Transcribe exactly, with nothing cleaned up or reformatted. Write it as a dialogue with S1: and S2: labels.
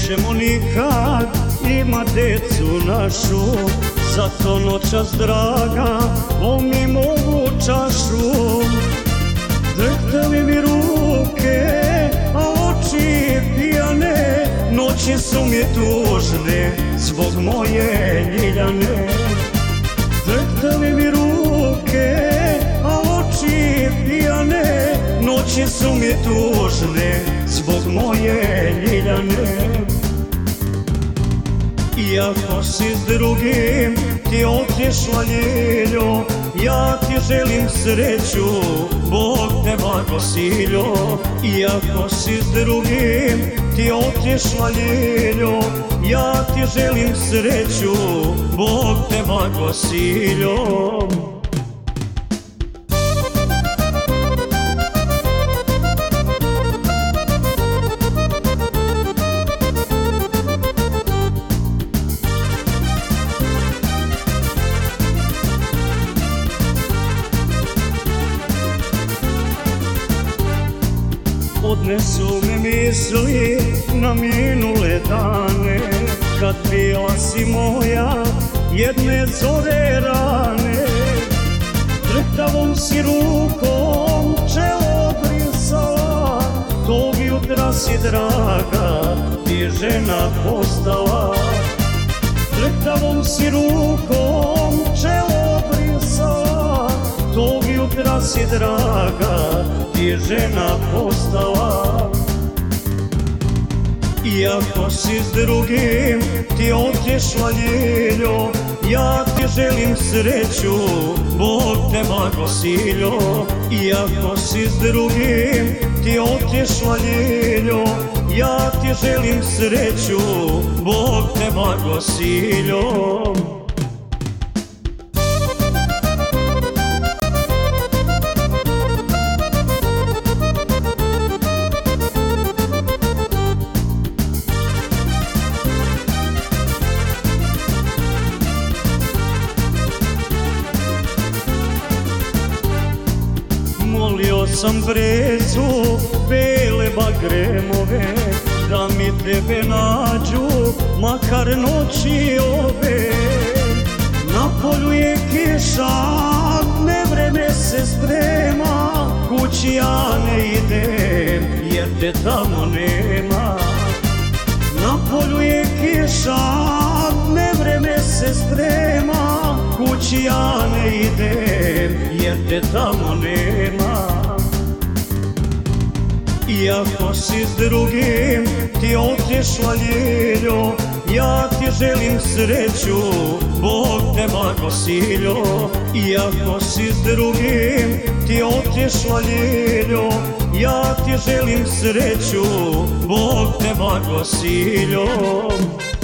S1: nećemo nikad imat decu našu, zato noćas draga pomimo ovu čašu. Drhtali mi ruke, a oči pijane, noći su mi tužne zbog moje Ljiljane. Drhtali mi ruke, a oči pijane, noći su mi tužne zbog moje Ljiljane. Iako si s drugim ti otišla Ljiljo, ja ti želim sreću, Bog te blagosiljo. Iako si s drugim ti otišla Ljiljo, ja ti želim sreću, Bog te blagosiljo. Odnesu me misli na minule dane, kad bila si moja jedne zore rane. Drhtavom si rukom čelo brisala, tog jutra si draga ti žena postala. Drhtavom si rukom čelo brisala, tog jutra si draga ti žena postala. Iako si s drugim ti otišla Ljiljo, ja ti želim sreću, Bog te blagosiljo. Iako si s drugim ti otišla Ljiljo, ja ti želim sreću, Bog te blagosiljo. Molio sam brezu bele bagremove, da mi tebe nađu makar noći ove. Na polju je kiša, nevreme se sprema, kući ja ne idem jer te tamo nema. Na polju je kiša, nevreme se sprema, kući ja ne idem jer te tamo nema. Iako si s drugim ti otišla Ljiljo, ja ti želim sreću, Bog te blagosiljo. Iako si s drugim ti otišla Ljiljo, ja ti želim sreću, Bog te blagosiljo.